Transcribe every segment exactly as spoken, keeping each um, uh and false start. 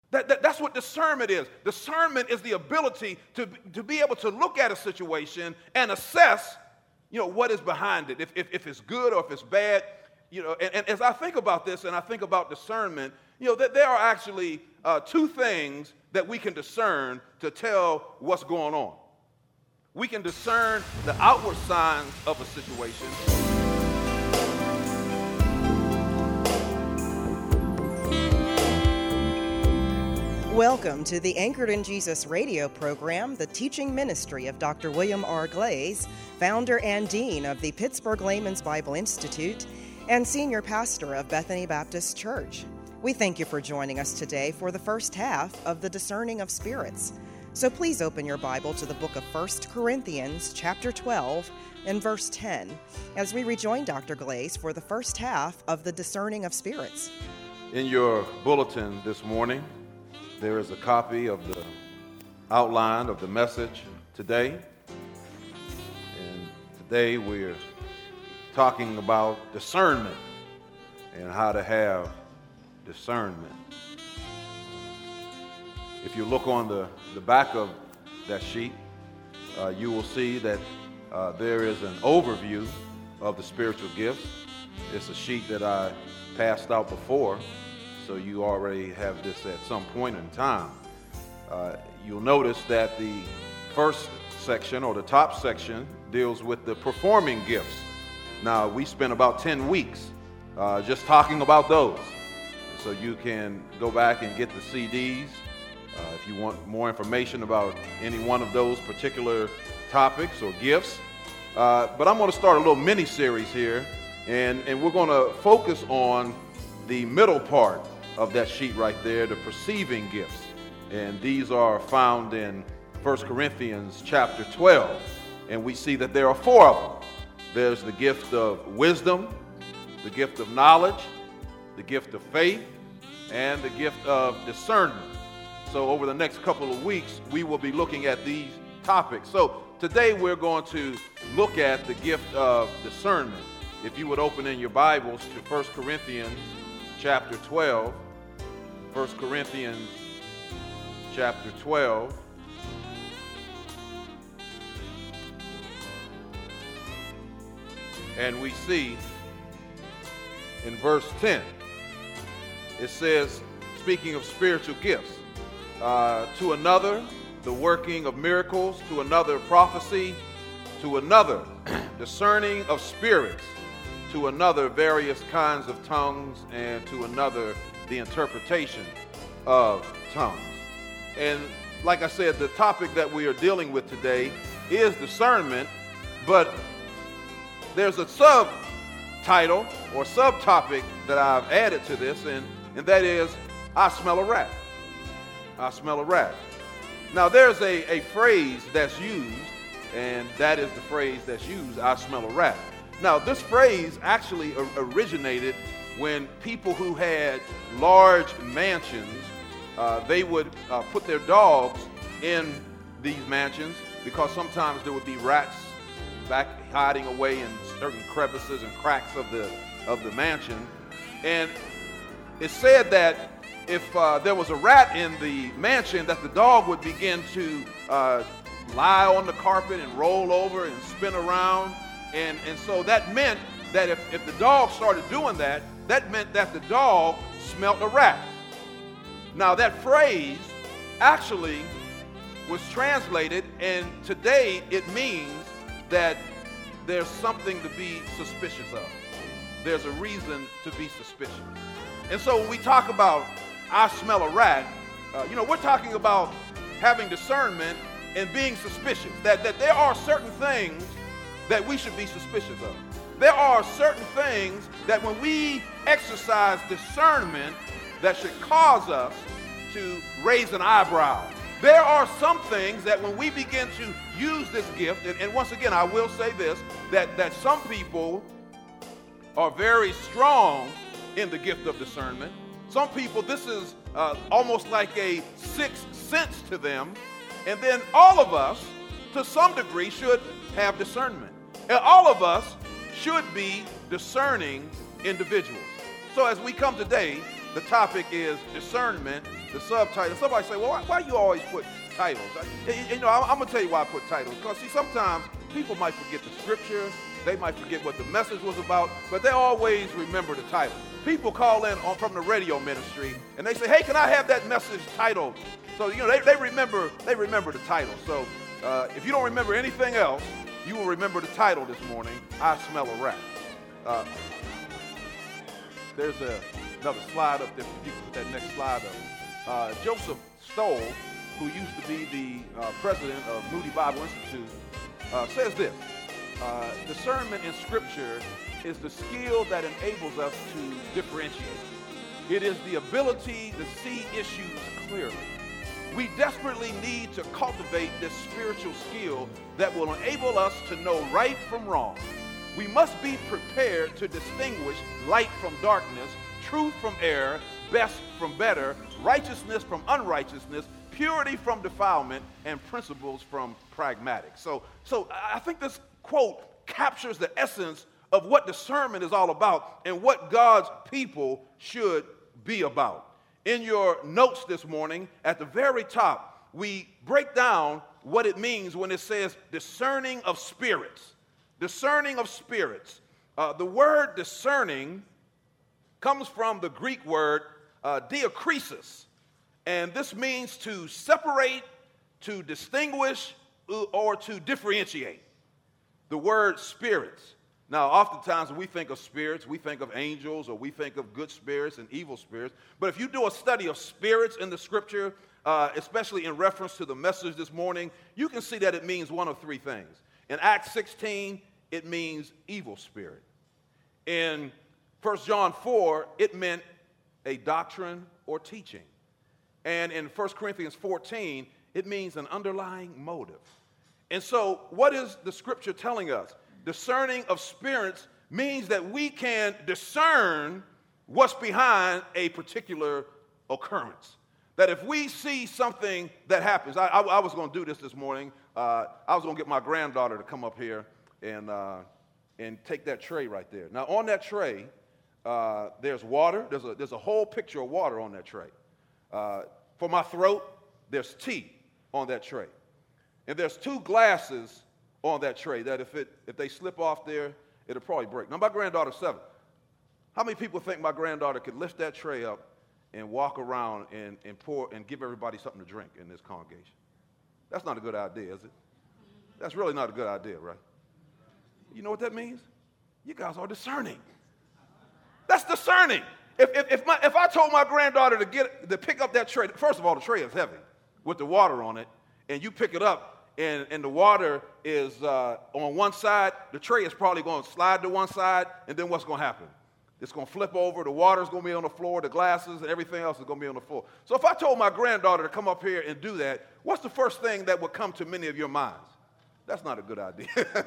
That, that, that's what discernment is. Discernment is the ability to, to be able to look at a situation and assess, you know, what is behind it, if, if, if it's good or if it's bad. You know, and, and as I think about this and I think about discernment, you know, that there are actually uh, two things that we can discern to tell what's going on. We can discern the outward signs of a situation. Welcome to the Anchored in Jesus radio program, the teaching ministry of Doctor William R. Glaze, founder and dean of the Pittsburgh Layman's Bible Institute and senior pastor of Bethany Baptist Church. We thank you for joining us today for the first half of the Discerning of Spirits. So please open your Bible to the book of First Corinthians, chapter twelve, and verse ten, as we rejoin Doctor Glaze for the first half of the Discerning of Spirits. In your bulletin this morning, there is a copy of the outline of the message today. And today we're talking about discernment and how to have discernment. If you look on the, the back of that sheet, uh, you will see that uh, there is an overview of the spiritual gifts. It's a sheet that I passed out before, so you already have this at some point in time. Uh, you'll notice that the first section, or the top section, deals with the performing gifts. Now, we spent about ten weeks uh, just talking about those. So you can go back and get the C Ds uh, if you want more information about any one of those particular topics or gifts. Uh, but I'm going to start a little mini-series here, and, and we're going to focus on the middle part of that sheet right there, the perceiving gifts. And these are found in First Corinthians chapter twelve. And we see that there are four of them. There's the gift of wisdom, the gift of knowledge, the gift of faith, and the gift of discernment. So over the next couple of weeks, we will be looking at these topics. So today we're going to look at the gift of discernment. If you would open in your Bibles to First Corinthians chapter twelve. First Corinthians chapter twelve. And we see in verse ten, it says, speaking of spiritual gifts, uh, to another, the working of miracles, to another, prophecy, to another, discerning of spirits, to another, various kinds of tongues, and to another, the interpretation of tongues. And like I said, the topic that we are dealing with today is discernment, but there's a subtitle or subtopic that I've added to this, and, and that is, I smell a rat. I smell a rat. Now, there's a, a phrase that's used, and that is the phrase that's used, I smell a rat. Now, this phrase actually originated when people who had large mansions, uh, they would uh, put their dogs in these mansions because sometimes there would be rats back hiding away in certain crevices and cracks of the of the mansion. And it said that if uh, there was a rat in the mansion, that the dog would begin to uh, lie on the carpet and roll over and spin around. And, and so that meant that if, if the dog started doing that, that meant that the dog smelt a rat. Now, that phrase actually was translated, and today it means that there's something to be suspicious of. There's a reason to be suspicious. And so when we talk about, I smell a rat, uh, you know, we're talking about having discernment and being suspicious, that, that there are certain things that we should be suspicious of. There are certain things that when we exercise discernment that should cause us to raise an eyebrow. There are some things that when we begin to use this gift, and, and once again, I will say this, that, that some people are very strong in the gift of discernment. Some people, this is uh, almost like a sixth sense to them. And then all of us, to some degree, should have discernment. And all of us should be discerning individuals. So as we come today, the topic is discernment the subtitle. Somebody say, well, why, why you always put titles? I, you, you know, I'm, I'm going to tell you why I put titles. Because, see, sometimes people might forget the scripture. They might forget what the message was about. But they always remember the title. People call in on, from the radio ministry, and they say, hey, can I have that message titled? So, you know, they, they remember they remember the title. So uh, if you don't remember anything else, you will remember the title this morning, I Smell a Rat. Uh, there's a, another slide up there. If you can put that next slide up. Uh, Joseph Stoll, who used to be the uh, president of Moody Bible Institute, uh, says this. Uh, discernment in Scripture is the skill that enables us to differentiate. It is the ability to see issues clearly. We desperately need to cultivate this spiritual skill that will enable us to know right from wrong. We must be prepared to distinguish light from darkness, truth from error, best from better, righteousness from unrighteousness, purity from defilement, and principles from pragmatic. So, so I think this quote captures the essence of what discernment is all about and what God's people should be about. In your notes this morning, at the very top, we break down what it means when it says discerning of spirits. Discerning of spirits. Uh, the word discerning comes from the Greek word uh, diakrisis, and this means to separate, to distinguish, or to differentiate. The word spirits. Now, oftentimes when we think of spirits, we think of angels or we think of good spirits and evil spirits. But if you do a study of spirits in the scripture, uh, especially in reference to the message this morning, you can see that it means one of three things. In Acts sixteen, it means evil spirit. In First John four, it meant a doctrine or teaching. And in First Corinthians fourteen, it means an underlying motive. And so what is the scripture telling us? Discerning of spirits means that we can discern what's behind a particular occurrence. That if we see something that happens, I, I, I was going to do this this morning. Uh, I was going to get my granddaughter to come up here and, uh, and take that tray right there. Now, on that tray, uh, there's water. There's a, there's a whole picture of water on that tray. Uh, for my throat, there's tea on that tray. And there's two glasses on that tray that if it if they slip off there, it'll probably break. Now, my granddaughter's seven. How many people think my granddaughter could lift that tray up and walk around and, and pour and give everybody something to drink in this congregation? That's not a good idea, is it? That's really not a good idea, right? You know what that means? You guys are discerning. That's discerning. If if if, my, if I told my granddaughter to get to pick up that tray, first of all, the tray is heavy with the water on it, and you pick it up. And, and the water is uh, on one side, the tray is probably going to slide to one side, and then what's going to happen? It's going to flip over, the water's going to be on the floor, the glasses, and everything else is going to be on the floor. So if I told my granddaughter to come up here and do that, what's the first thing that would come to many of your minds? That's not a good idea.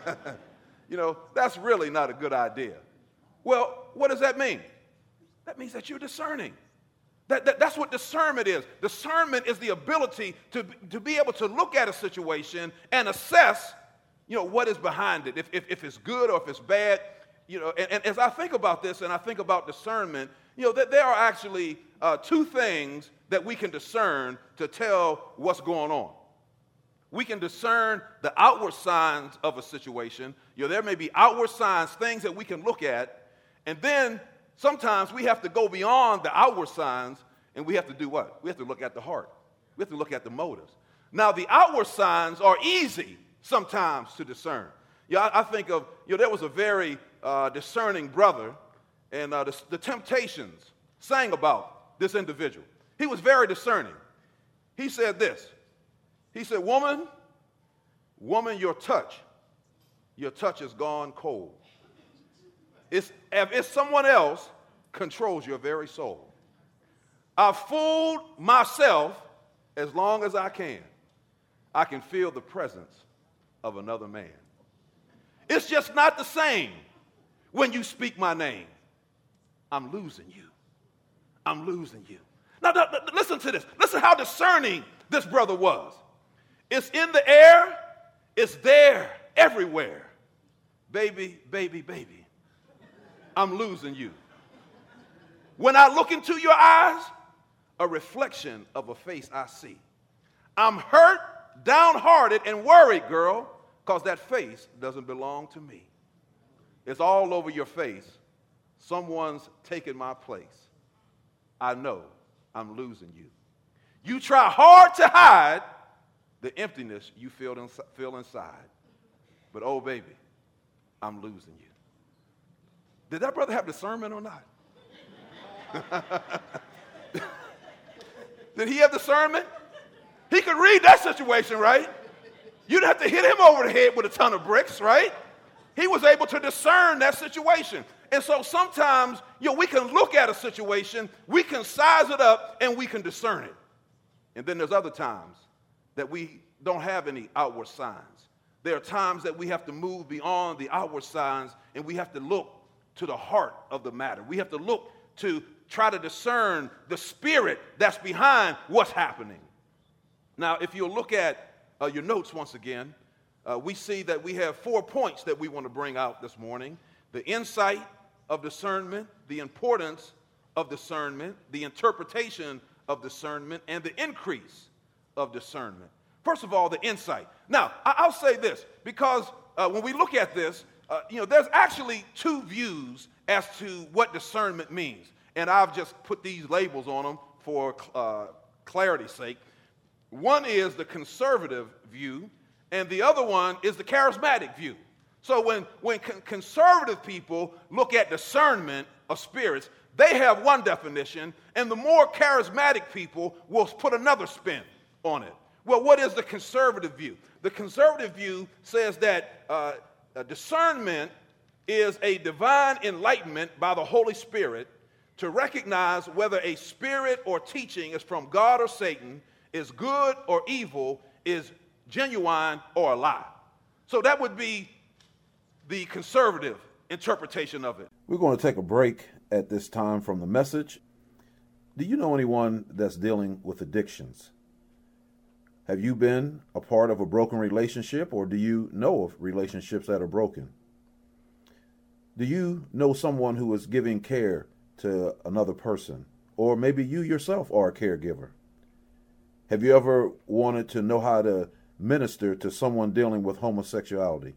You know, that's really not a good idea. Well, what does that mean? That means that you're discerning. That, that, that's what discernment is. Discernment is the ability to, to be able to look at a situation and assess, you know, what is behind it, if, if, if it's good or if it's bad. You know, and, and as I think about this and I think about discernment, you know, that there are actually uh, two things that we can discern to tell what's going on. We can discern the outward signs of a situation. You know, there may be outward signs, things that we can look at, and then sometimes we have to go beyond the outward signs, and we have to do what? We have to look at the heart. We have to look at the motives. Now, the outward signs are easy sometimes to discern. Yeah, I, I think of, you know, there was a very uh, discerning brother, and uh, the, the Temptations sang about this individual. He was very discerning. He said this. He said, woman, woman, your touch, your touch has gone cold. It's, if someone else controls your very soul. I've fooled myself as long as I can. I can feel the presence of another man. It's just not the same when you speak my name. I'm losing you. I'm losing you. Now, now, listen to this. Listen how discerning this brother was. It's in the air. It's there everywhere. Baby, baby, baby. I'm losing you. When I look into your eyes, a reflection of a face I see. I'm hurt, downhearted, and worried, girl, because that face doesn't belong to me. It's all over your face. Someone's taken my place. I know I'm losing you. You try hard to hide the emptiness you feel, ins- feel inside. But oh, baby, I'm losing you. Did that brother have discernment or not? Did he have discernment? He could read that situation, right? You didn't have to hit him over the head with a ton of bricks, right? He was able to discern that situation. And so sometimes, you know, we can look at a situation, we can size it up, and we can discern it. And then there's other times that we don't have any outward signs. There are times that we have to move beyond the outward signs, and we have to look to the heart of the matter. We have to look to try to discern the spirit that's behind what's happening. Now, if you'll look at uh, your notes once again, uh, we see that we have four points that we want to bring out this morning. The insight of discernment, the importance of discernment, the interpretation of discernment, and the increase of discernment. First of all, the insight. Now, I- I'll say this, because uh, when we look at this, uh, you know, there's actually two views as to what discernment means. And I've just put these labels on them for uh, clarity's sake. One is the conservative view, and the other one is the charismatic view. So when, when con- conservative people look at discernment of spirits, they have one definition, and the more charismatic people will put another spin on it. Well, what is the conservative view? The conservative view says that uh, uh, discernment is a divine enlightenment by the Holy Spirit to recognize whether a spirit or teaching is from God or Satan, is good or evil, is genuine or a lie. So that would be the conservative interpretation of it. We're going to take a break at this time from the message. Do you know anyone that's dealing with addictions? Have you been a part of a broken relationship, or do you know of relationships that are broken? Do you know someone who is giving care to another person? Or maybe you yourself are a caregiver. Have you ever wanted to know how to minister to someone dealing with homosexuality?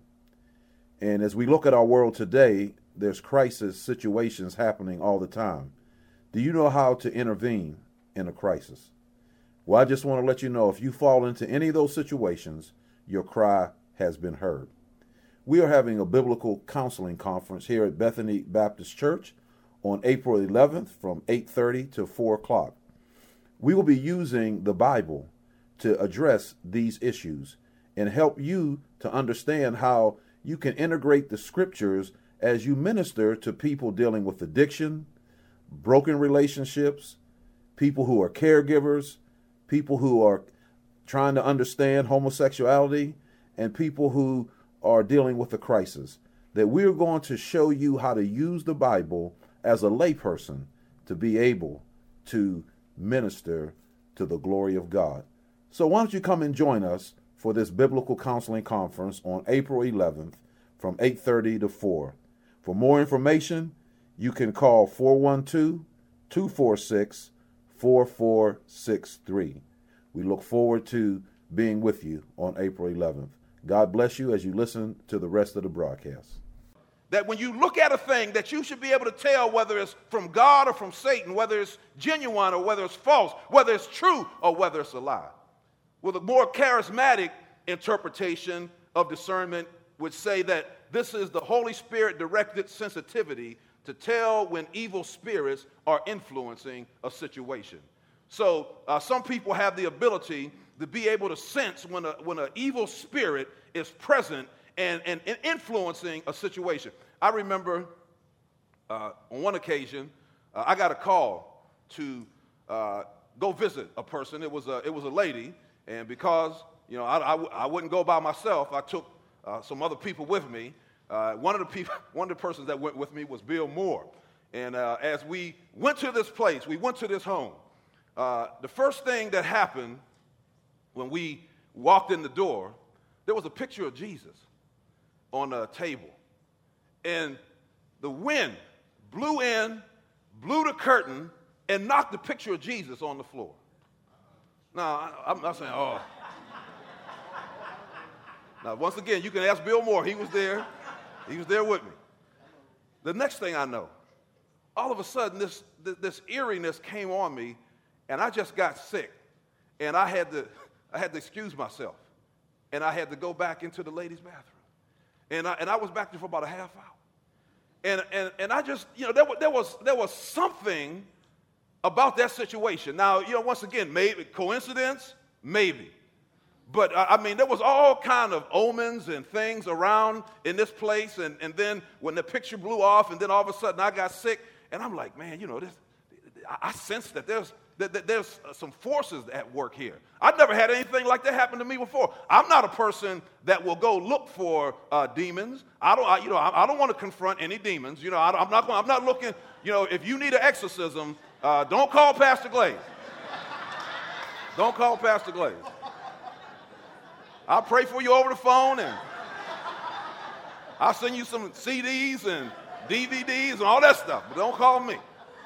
And as we look at our world today, there's crisis situations happening all the time. Do you know how to intervene in a crisis? Well, I just want to let you know, if you fall into any of those situations, your cry has been heard. We are having a biblical counseling conference here at Bethany Baptist Church on April eleventh from eight thirty to four o'clock. We will be using the Bible to address these issues and help you to understand how you can integrate the scriptures as you minister to people dealing with addiction, broken relationships, people who are caregivers, people who are trying to understand homosexuality, and people who are dealing with a crisis. That we're going to show you how to use the Bible as a layperson to be able to minister to the glory of God. So why don't you come and join us for this biblical counseling conference on April eleventh from eight thirty to four. For more information, you can call four one two, two four six, four four six three. We look forward to being with you on April eleventh. God bless you as you listen to the rest of the broadcast. That when you look at a thing, that you should be able to tell whether it's from God or from Satan, whether it's genuine or whether it's false, whether it's true or whether it's a lie. Well, the more charismatic interpretation of discernment would say that this is the Holy Spirit directed sensitivity to tell when evil spirits are influencing a situation. So uh, some people have the ability to be able to sense when a, when an evil spirit is present and, and, and influencing a situation. I remember uh, on one occasion, uh, I got a call to uh, go visit a person. It was a, it was a lady, and because you know I, I, I wouldn't go by myself, I took uh, some other people with me. Uh, one of the people, one of the persons that went with me was Bill Moore. And uh, as we went to this place, we went to this home. Uh, the first thing that happened when we walked in the door, there was a picture of Jesus on a table. And the wind blew in, blew the curtain, and knocked the picture of Jesus on the floor. Now, I'm not saying, oh. Now, once again, you can ask Bill Moore. He was there. He was there with me. The next thing I know, all of a sudden, this, this eeriness came on me, and I just got sick. And I had to, I had to excuse myself. And I had to go back into the ladies' bathroom. And I, and I was back there for about a half hour. And, and, and I just, you know, there, there, was, there was something about that situation. Now, you know, once again, maybe coincidence, maybe. But, uh, I mean, there was all kind of omens and things around in this place. And, and then when the picture blew off, and then all of a sudden I got sick, and I'm like, man, you know, this, I, I sense that there's, that, that there's some forces at work here. I've never had anything like that happen to me before. I'm not a person that will go look for uh, demons. I don't, I, you know, I, I don't want to confront any demons. You know, I, I'm not, I'm not looking. You know, if you need an exorcism, uh, don't call Pastor Glaze. Don't call Pastor Glaze. I'll pray for you over the phone, and I'll send you some C Ds and D V Ds and all that stuff, but don't call me.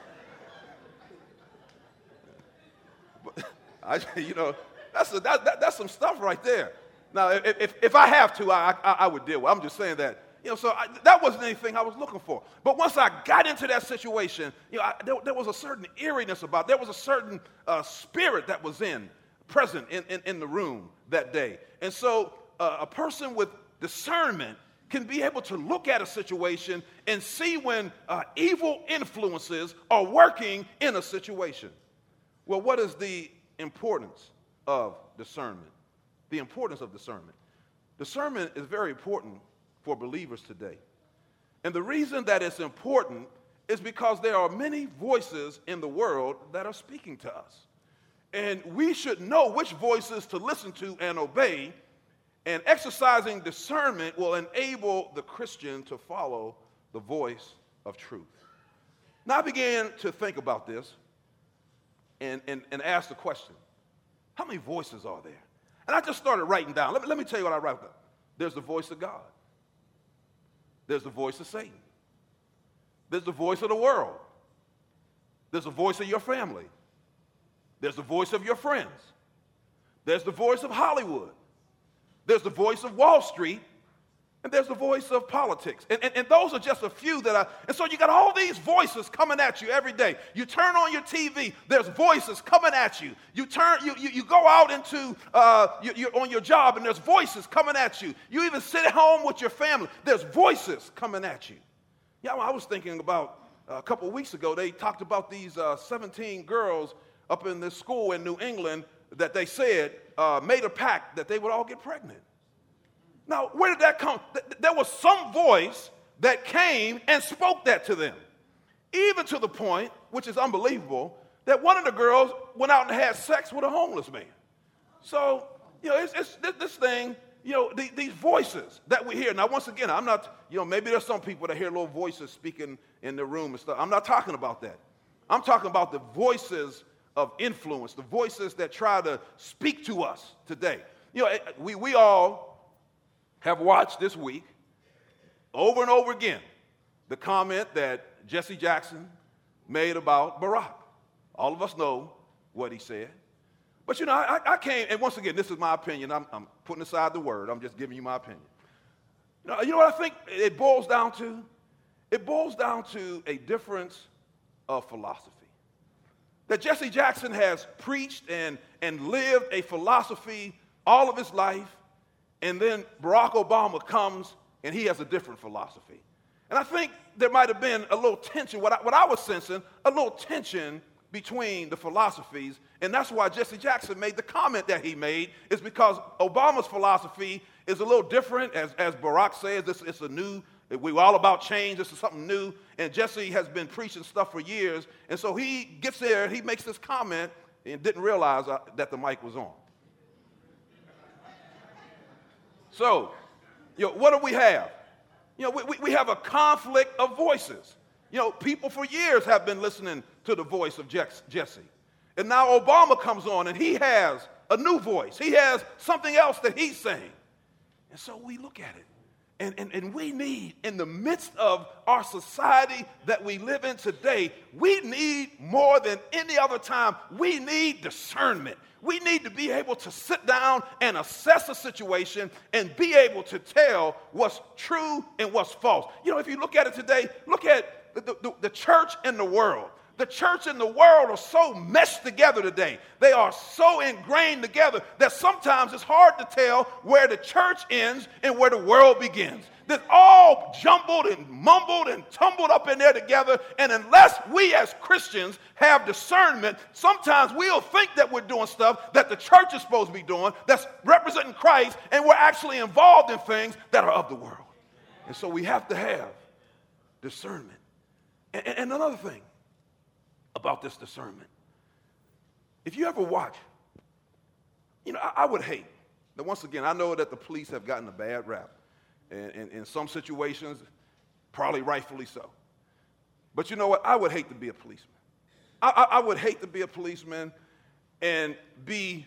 But I, you know, that's a, that, that, that's some stuff right there. Now, if, if, if I have to, I, I, I would deal with it. I'm just saying that, you know, so I, that wasn't anything I was looking for. But once I got into that situation, you know, I, there, there was a certain eeriness about it. There was a certain uh, spirit that was in, present in, in, in the room that day. And so uh, a person with discernment can be able to look at a situation and see when uh, evil influences are working in a situation. Well, what is the importance of discernment? The importance of discernment. Discernment is very important for believers today. And the reason that it's important is because there are many voices in the world that are speaking to us. And we should know which voices to listen to and obey, and exercising discernment will enable the Christian to follow the voice of truth. Now I began to think about this and, and, and ask the question, how many voices are there? And I just started writing down. Let me, let me tell you what I wrote down. There's the voice of God. There's the voice of Satan. There's the voice of the world. There's the voice of your family. There's the voice of your friends. There's the voice of Hollywood. There's the voice of Wall Street. And there's the voice of politics. And, and, and those are just a few that I, and so you got all these voices coming at you every day. You turn on your T V, there's voices coming at you. You turn, you, you, you go out into, uh, you, you're on your job and there's voices coming at you. You even sit at home with your family, there's voices coming at you. Yeah, I was thinking about uh, a couple of weeks ago, they talked about these uh, seventeen girls up in this school in New England that they said uh, made a pact that they would all get pregnant. Now, where did that come? There was some voice that came and spoke that to them, even to the point, which is unbelievable, that one of the girls went out and had sex with a homeless man. So, you know, it's, it's this thing, you know, the, these voices that we hear. Now, once again, I'm not, you know, maybe there's some people that hear little voices speaking in the room and stuff. I'm not talking about that. I'm talking about the voices of influence, the voices that try to speak to us today. You know, we, we all have watched this week over and over again the comment that Jesse Jackson made about Barack. All of us know what he said. But, you know, I, I came, and once again, this is my opinion. I'm, I'm putting aside the word. I'm just giving you my opinion. You know, you know what I think it boils down to? It boils down to a difference of philosophy. That Jesse Jackson has preached and, and lived a philosophy all of his life, and then Barack Obama comes and he has a different philosophy. And I think there might have been a little tension, what I, what I was sensing, a little tension between the philosophies, and that's why Jesse Jackson made the comment that he made, is because Obama's philosophy is a little different. As, as Barack says, it's, it's a new, we're all about change, this is something new, and Jesse has been preaching stuff for years, and so he gets there, he makes this comment, and didn't realize uh, that the mic was on. So, you know, what do we have? You know, we, we have a conflict of voices. You know, people for years have been listening to the voice of Jesse. And now Obama comes on and he has a new voice. He has something else that he's saying. And so we look at it. And, and, and we need, in the midst of our society that we live in today, we need more than any other time, we need discernment. We need to be able to sit down and assess a situation and be able to tell what's true and what's false. You know, if you look at it today, look at the, the, the church and the world. The church and the world are so meshed together today. They are so ingrained together that sometimes it's hard to tell where the church ends and where the world begins. They're all jumbled and mumbled and tumbled up in there together. And unless we as Christians have discernment, sometimes we'll think that we're doing stuff that the church is supposed to be doing, that's representing Christ, and we're actually involved in things that are of the world. And so we have to have discernment. And, and another thing about this discernment. If you ever watch, you know, I, I would hate, now once again, I know that the police have gotten a bad rap, and in some situations, probably rightfully so. But you know what? I would hate to be a policeman. I, I, I would hate to be a policeman and be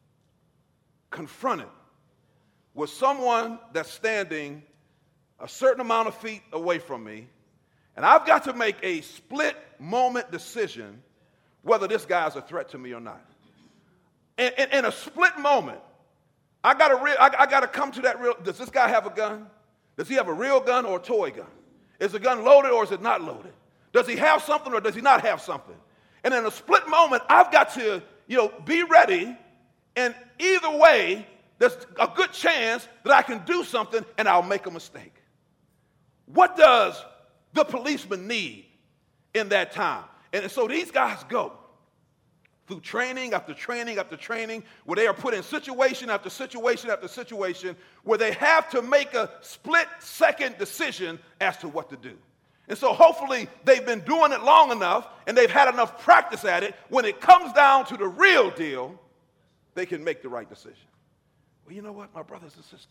confronted with someone that's standing a certain amount of feet away from me, and I've got to make a split moment decision whether this guy's a threat to me or not. In, in, in a split moment, I gotta re- I, I gotta come to that real, does this guy have a gun? Does he have a real gun or a toy gun? Is the gun loaded or is it not loaded? Does he have something or does he not have something? And in a split moment, I've got to, you know, be ready, and either way, there's a good chance that I can do something and I'll make a mistake. What does the policeman need in that time? And so these guys go through training after training after training, where they are put in situation after situation after situation, where they have to make a split-second decision as to what to do. And so hopefully they've been doing it long enough and they've had enough practice at it. When it comes down to the real deal, they can make the right decision. Well, you know what, my brothers and sisters?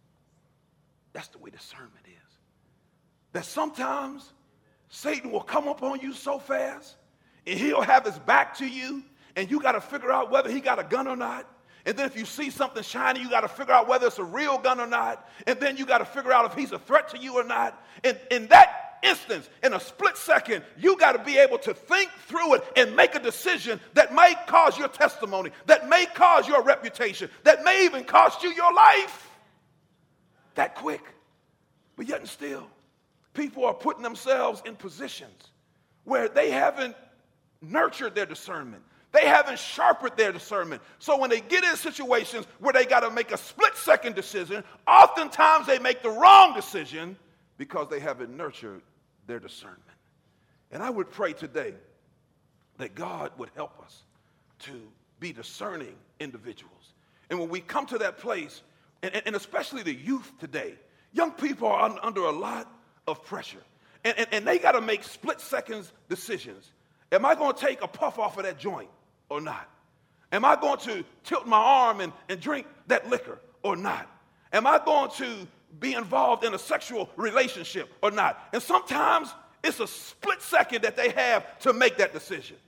That's the way discernment is. That sometimes Satan will come up on you so fast and he'll have his back to you, and you got to figure out whether he got a gun or not. And then if you see something shiny, you got to figure out whether it's a real gun or not. And then you got to figure out if he's a threat to you or not. And in that instance, in a split second, you got to be able to think through it and make a decision that may cause your testimony, that may cause your reputation, that may even cost you your life. That quick. But yet and still, people are putting themselves in positions where they haven't nurtured their discernment. They haven't sharpened their discernment. So when they get in situations where they got to make a split-second decision, oftentimes they make the wrong decision because they haven't nurtured their discernment. And I would pray today that God would help us to be discerning individuals. And when we come to that place, and, and especially the youth today, young people are un, under a lot of pressure. And, and, and they got to make split-second decisions. Am I going to take a puff off of that joint or not? Am I going to tilt my arm and, and drink that liquor or not? Am I going to be involved in a sexual relationship or not? And sometimes it's a split second that they have to make that decision.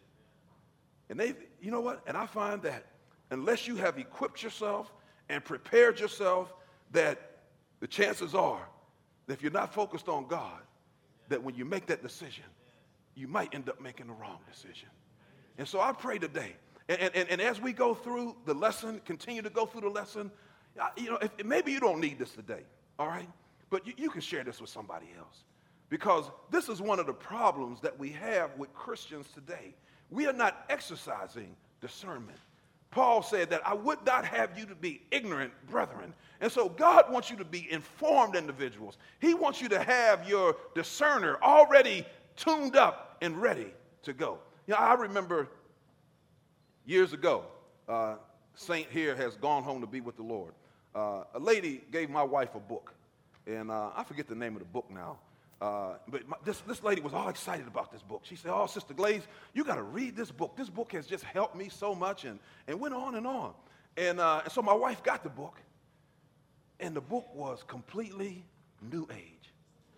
And they, you know what? And I find that unless you have equipped yourself and prepared yourself, that the chances are that if you're not focused on God, that when you make that decision, you might end up making the wrong decision. And so I pray today, and, and, and as we go through the lesson, continue to go through the lesson, you know, if, maybe you don't need this today, all right? But you, you can share this with somebody else, because this is one of the problems that we have with Christians today. We are not exercising discernment. Paul said that I would not have you to be ignorant, brethren. And so God wants you to be informed individuals. He wants you to have your discerner already tuned up and ready to go. You know, I remember years ago, uh, Saint here has gone home to be with the Lord. Uh, a lady gave my wife a book, and uh, I forget the name of the book now. Uh, but my, this, this lady was all excited about this book. She said, "Oh, Sister Glaze, you got to read this book. This book has just helped me so much," and, and went on and on. And, uh, and so my wife got the book, and the book was completely new age.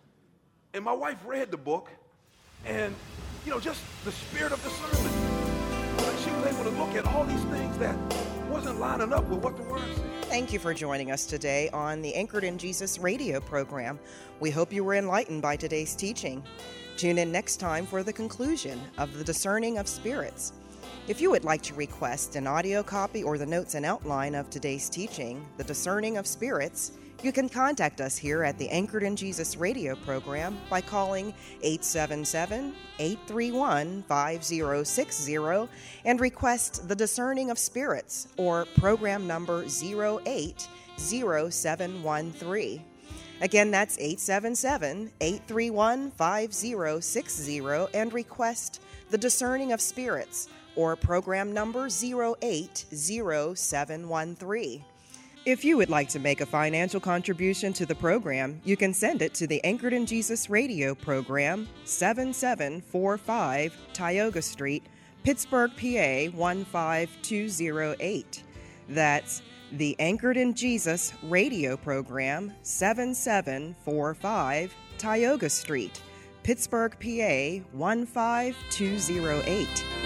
And my wife read the book, and, you know, just the spirit of discernment. she was able to look at all these things that wasn't lining up with what the Word said. Thank you for joining us today on the Anchored in Jesus radio program. We hope you were enlightened by today's teaching. Tune in next time for the conclusion of the Discerning of Spirits. If you would like to request an audio copy or the notes and outline of today's teaching, The Discerning of Spirits, you can contact us here at the Anchored in Jesus radio program by calling eight seven seven, eight three one, five zero six zero and request The Discerning of Spirits or program number zero eight zero seven one three. Again, that's eight seven seven, eight three one, five zero six zero and request The Discerning of Spirits or program number zero eight zero seven one three. If you would like to make a financial contribution to the program, you can send it to the Anchored in Jesus radio program, seven seven four five Tioga Street, Pittsburgh, P A one five two zero eight. That's the Anchored in Jesus radio program, seven seven four five Tioga Street, Pittsburgh, P A one five two zero eight.